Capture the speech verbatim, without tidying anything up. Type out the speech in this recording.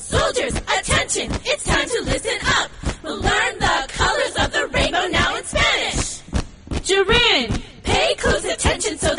Soldiers, attention, it's time to listen up. We'll learn the colors of the rainbow now in Spanish. Jirin, pay close attention so